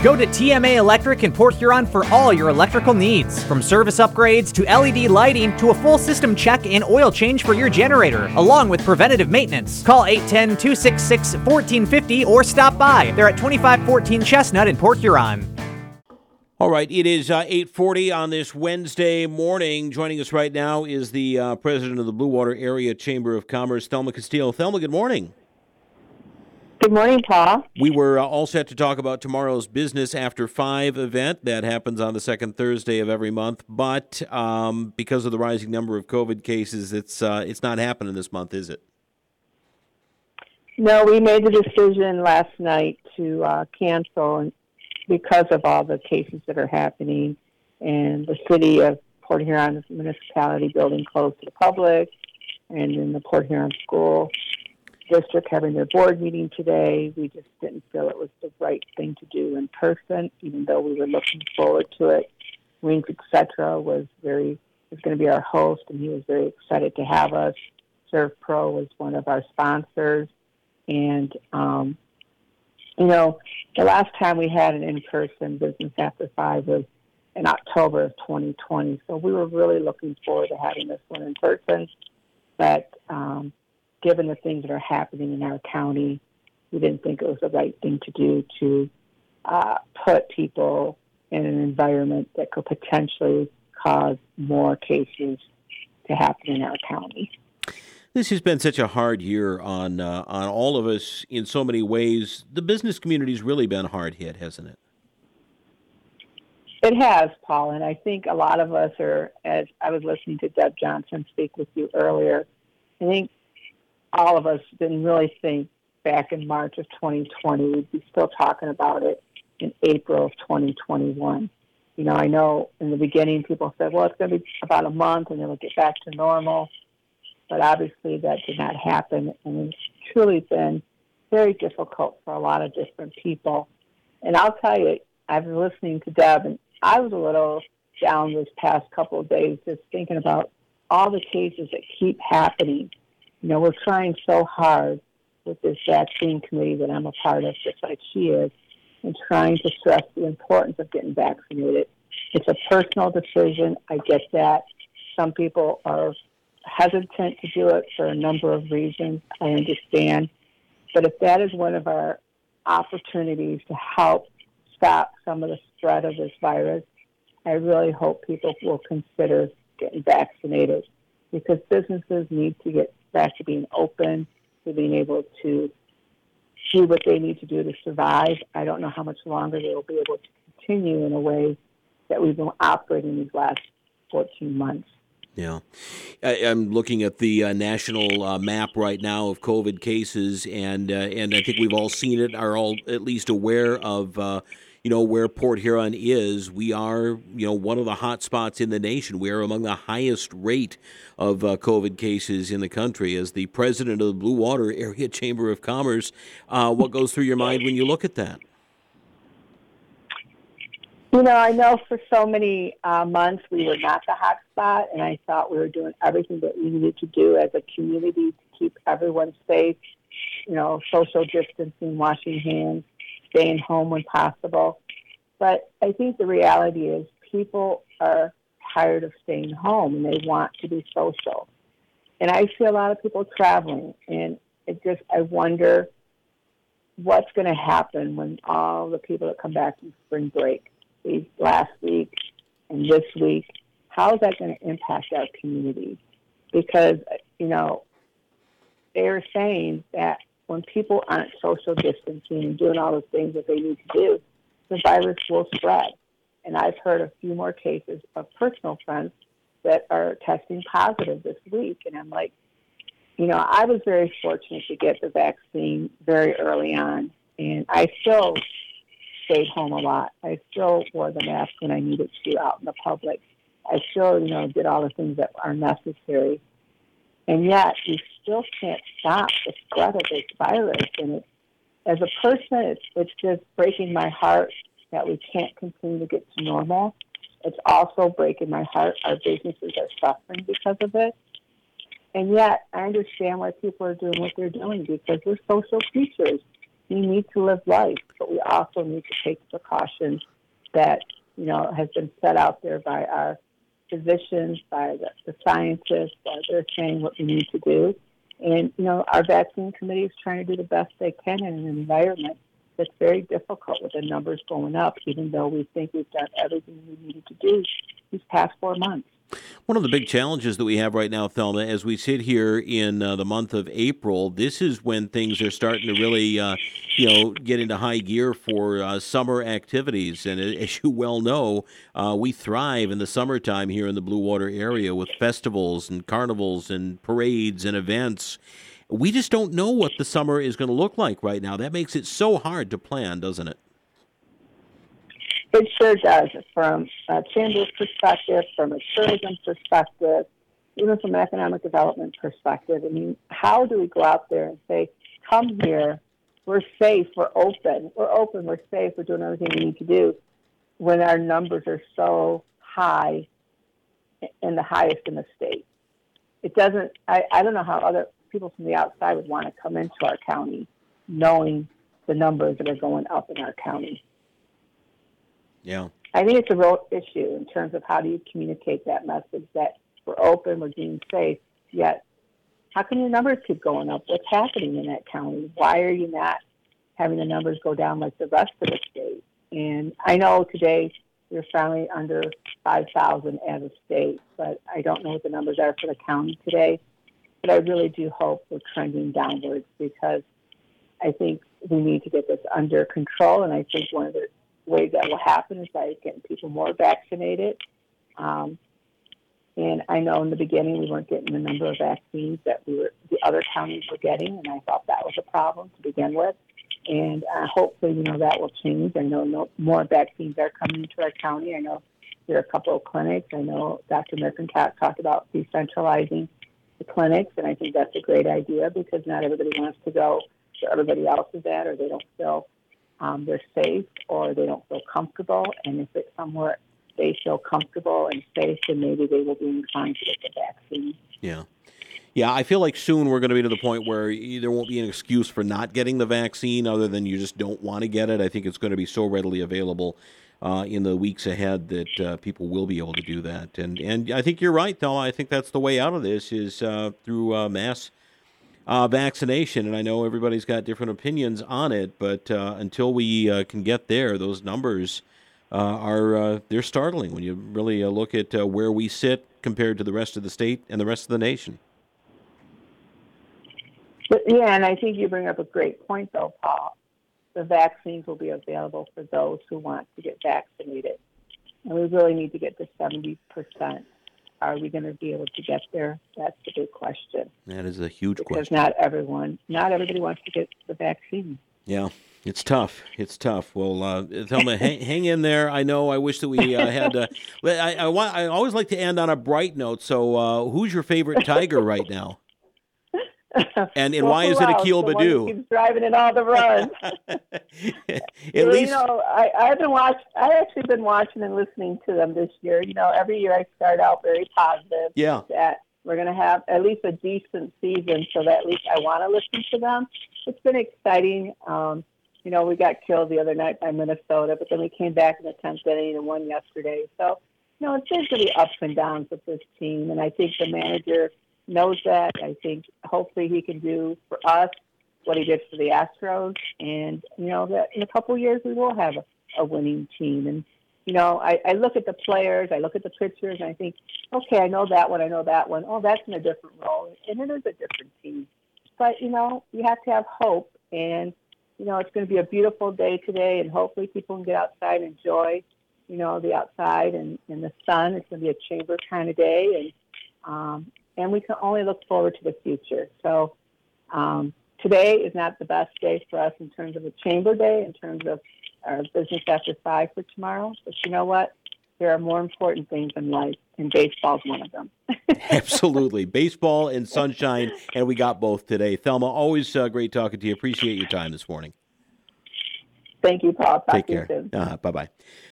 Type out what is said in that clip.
Go to TMA Electric in Port Huron for all your electrical needs. From service upgrades to LED lighting to a full system check and oil change for your generator, along with preventative maintenance. Call 810-266-1450 or stop by. They're at 2514 Chestnut in Port Huron. All right, it is 8:40 on this Wednesday morning. Joining us right now is the president of the Blue Water Area Chamber of Commerce, Thelma Castillo. Thelma, good morning. Good morning, Paul. We were all set to talk about tomorrow's Business After 5 event. That happens on the second Thursday of every month. But because of the rising number of COVID cases, it's not happening this month, is it? No, we made the decision last night to cancel because of all the cases that are happening, and the city of Port Huron, the municipality building closed to the public, and in the Port Huron School District having their board meeting today. We just didn't feel it was the right thing to do in person, even though we were looking forward to it. Wings Etc. was going to be our host, and he was very excited to have us. ServPro was one of our sponsors, and the last time we had an in-person Business After 5 was in October of 2020, so we were really looking forward to having this one in person, but given the things that are happening in our county, we didn't think it was the right thing to do to put people in an environment that could potentially cause more cases to happen in our county. This has been such a hard year on all of us in so many ways. The business community's really been hard hit, hasn't it? It has, Paul, and I think a lot of us are, as I was listening to Deb Johnson speak with you earlier, I think all of us didn't really think back in March of 2020 we'd be still talking about it in April of 2021. I know in the beginning people said, well, it's going to be about a month and then we'll get back to normal. But obviously that did not happen, and it's truly been very difficult for a lot of different people. And I'll tell you, I've been listening to Deb, and I was a little down this past couple of days just thinking about all the cases that keep happening. We're trying so hard with this vaccine committee that I'm a part of, just like she is, and trying to stress the importance of getting vaccinated. It's a personal decision. I get that. Some people are hesitant to do it for a number of reasons. I understand. But if that is one of our opportunities to help stop some of the spread of this virus, I really hope people will consider getting vaccinated, because businesses need to get back to being open, to being able to do what they need to do to survive. I don't know how much longer they will be able to continue in a way that we've been operating these last 14 months. Yeah. I'm looking at the national map right now of COVID cases, and I think we've all seen it, are all at least aware of where Port Huron is. We are, one of the hot spots in the nation. We are among the highest rate of COVID cases in the country. As the president of the Blue Water Area Chamber of Commerce, what goes through your mind when you look at that? I know for so many months we were not the hot spot, and I thought we were doing everything that we needed to do as a community to keep everyone safe, social distancing, washing hands, staying home when possible. But I think the reality is people are tired of staying home, and they want to be social. And I see a lot of people traveling, and I wonder what's going to happen when all the people that come back from spring break last week and this week, how is that going to impact our community? Because, they're saying that when people aren't social distancing and doing all the things that they need to do, the virus will spread. And I've heard a few more cases of personal friends that are testing positive this week. And I'm like, I was very fortunate to get the vaccine very early on, and I still stayed home a lot. I still wore the mask when I needed to out in the public. I still, did all the things that are necessary. And yet, we still can't stop the spread of this virus. And as a person, it's just breaking my heart that we can't continue to get to normal. It's also breaking my heart our businesses are suffering because of it. And yet, I understand why people are doing what they're doing, because we're social creatures. we need to live life, but we also need to take the precautions that, has been set out there by our physicians, by the scientists, they're saying what we need to do. And, our vaccine committee is trying to do the best they can in an environment that's very difficult with the numbers going up, even though we think we've done everything we needed to do these past 4 months. One of the big challenges that we have right now, Thelma, as we sit here in the month of April, this is when things are starting to really, get into high gear for summer activities. And as you well know, we thrive in the summertime here in the Blue Water area with festivals and carnivals and parades and events. We just don't know what the summer is going to look like right now. That makes it so hard to plan, doesn't it? It sure does, from a chamber's perspective, from a tourism perspective, even from an economic development perspective. I mean, how do we go out there and say, come here, we're safe, we're open, we're safe, we're doing everything we need to do, when our numbers are so high and the highest in the state? It doesn't, I don't know how other people from the outside would want to come into our county knowing the numbers that are going up in our county. Yeah. I think it's a real issue in terms of how do you communicate that message that we're open, we're being safe, yet how come your numbers keep going up? What's happening in that county? Why are you not having the numbers go down like the rest of the state? And I know today we're finally under 5,000 as a state, but I don't know what the numbers are for the county today. But I really do hope we're trending downwards, because I think we need to get this under control, and I think one of the ways that will happen is by getting people more vaccinated. And I know in the beginning we weren't getting the number of vaccines that the other counties were getting, and I thought that was a problem to begin with. And hopefully, that will change. I know more vaccines are coming into our county. I know there are a couple of clinics. I know Dr. McIntosh talked about decentralizing the clinics, and I think that's a great idea, because not everybody wants to go where everybody else is at, or they don't feel they're safe, or they don't feel comfortable. And if it's somewhere they feel comfortable and safe, then maybe they will be inclined to get the vaccine. Yeah. Yeah, I feel like soon we're going to be to the point where there won't be an excuse for not getting the vaccine other than you just don't want to get it. I think it's going to be so readily available in the weeks ahead that people will be able to do that. And I think you're right, Thelma. I think that's the way out of this is through mass vaccination. And I know everybody's got different opinions on it, but until we can get there, those numbers they're startling when you really look at where we sit compared to the rest of the state and the rest of the nation. But, yeah, and I think you bring up a great point, though, Paul. The vaccines will be available for those who want to get vaccinated. And we really need to get to 70%. Are we going to be able to get there? That's the big question. That is a huge question. Because not everybody wants to get the vaccine. Yeah, it's tough. It's tough. Well, Thelma, hang in there. I know. I wish that we had. I always like to end on a bright note. So, who's your favorite Tiger right now? And why is it Akil Baddoo? Keeps driving in all the runs. At least, I've actually been watching and listening to them this year. Every year I start out very positive. Yeah. That we're going to have at least a decent season, so that at least I want to listen to them. It's been exciting. We got killed the other night by Minnesota, but then we came back in the 10th inning and won yesterday. So, it's going to be ups and downs with this team, and I think the manager knows that. I think hopefully he can do for us what he did for the Astros, and that in a couple of years we will have a winning team. And I look at the players, I look at the pitchers, and I think, okay, I know that one. Oh, that's in a different role, and it is a different team. But you have to have hope, and it's going to be a beautiful day today, and hopefully people can get outside and enjoy the outside and the sun. It's going to be a chamber kind of day, and we can only look forward to the future. So today is not the best day for us in terms of a chamber day, in terms of our business after 5 for tomorrow. But you know what? There are more important things in life, and baseball is one of them. Absolutely. Baseball and sunshine, and we got both today. Thelma, always great talking to you. Appreciate your time this morning. Thank you, Paul. Take care. Bye-bye.